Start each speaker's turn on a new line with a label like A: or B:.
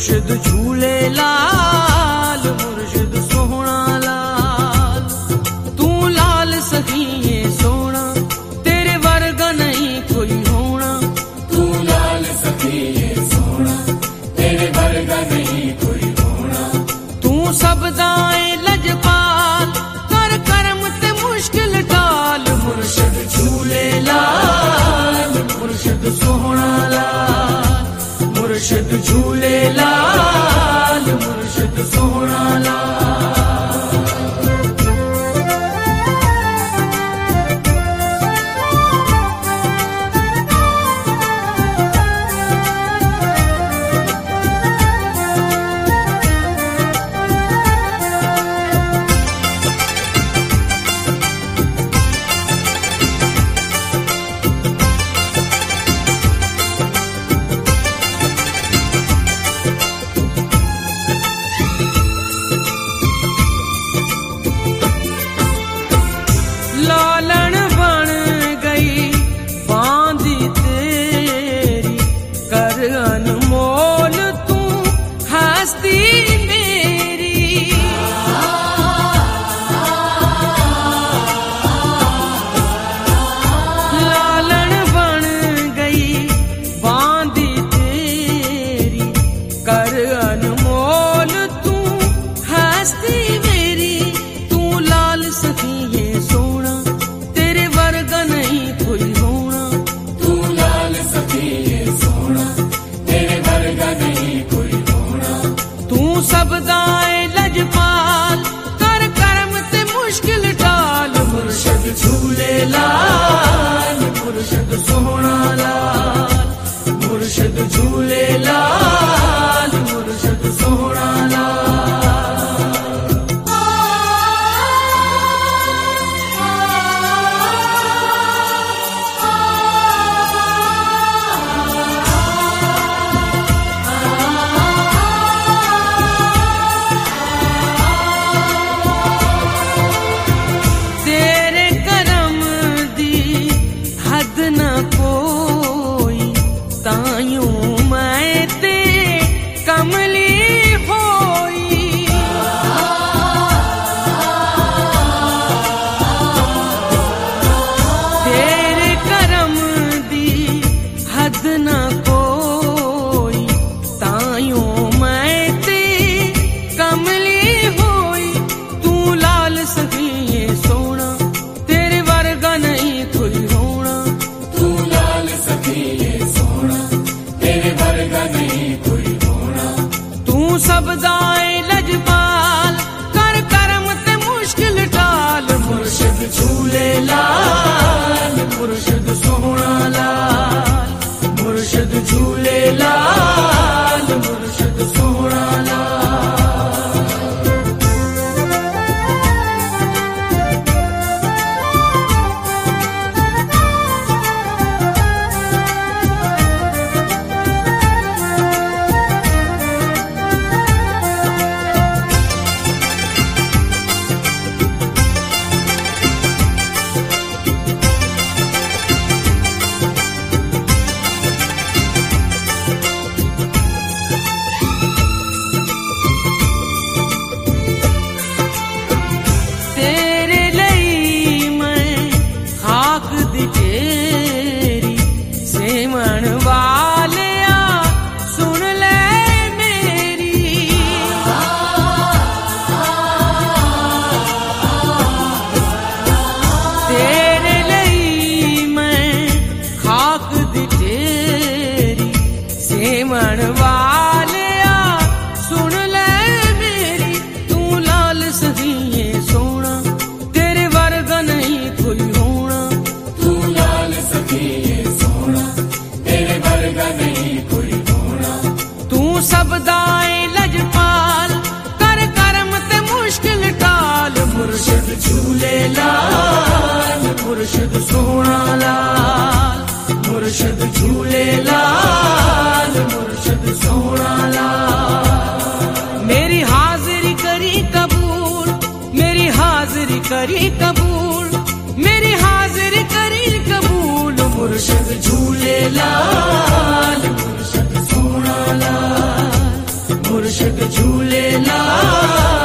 A: मुर्शिद झूले लाल, मुर्शिद सोहना लाल। तू लाल सखिए सोना, तेरे वर्गा नहीं कोई होना।
B: तू लाल सखिए सोना, तेरे वर्गा नहीं कोई होना।
A: तू सब दाएं लजपाल, कर करम ते मुश्किल टाल। मुर्शिद झूले लाल, मुर्शिद सोहना लाल, मुर्शिद झूले लाल, मुर्शिद सोहना लाल। लालन बन गई बांधी तेरी, कर अनमोल तू हस्ती मेरी। लालन बन गई बांधी तेरी, कर अनमोल तू हस्ती मेरी। तू लाल सखिए सोना, तेरे वर्गा नहीं कोई होना।
B: तू लाल सखिए सोना, तेरे वर्गा नहीं कोई होना।
A: तू सब दाएं लजपाल, कर करम ते मुश्किल टाल। मुर्शिद झूले लाल, मुर्शिद सोहना लाल, मुर्शिद झूले लाल, मुर्शिद सोहना लाल। तेरे करम दी हद न कोई, तायूं मैं ते कमली होई। तेरे करम दी हद न कोई, तायूं मैं ते कमली होई। तू लाल सखिए सोना, तेरे वर्गा नहीं कोई होना।
B: तू लाल सखिए सोना, तेरे वर्गा नहीं कोई होना।
A: तू सब दाएं लजपाल, कर करम ते मुश्किल टाल। मुर्शिद झूले लाल, मुर्शिद सोहना लाल, मुर्शिद झूले लाल, मुर्शिद सोहना लाल। तेरे लई मैं खाक दी तेरी, सेमण वालिया सुन ले मेरी। तेरे लई मैं खाक दी तेरी, सेमण वालिया सुन ले मेरी। तू लाल सखिए सोना, तेरे वर्गा नहीं कोई होना।
B: तू लाल सखिए सोना, तेरे वर्गा नहीं कोई होना।
A: तू सब दाएं लजपाल, कर करम ते मुश्किल टाल। मुर्शिद झूले लाल, मुर्शिद सोहना लाल, मुर्शिद झूले लाल, मुर्शिद सोहना लाल। मेरी हाजिरी करी कबूल, मेरी हाजिरी करी कबूल, मेरी हाजिरी करी कबूल। मुर्शिद झूले लाल, मुर्शिद सोहना लाल, मुर्शिद झूलेलाल।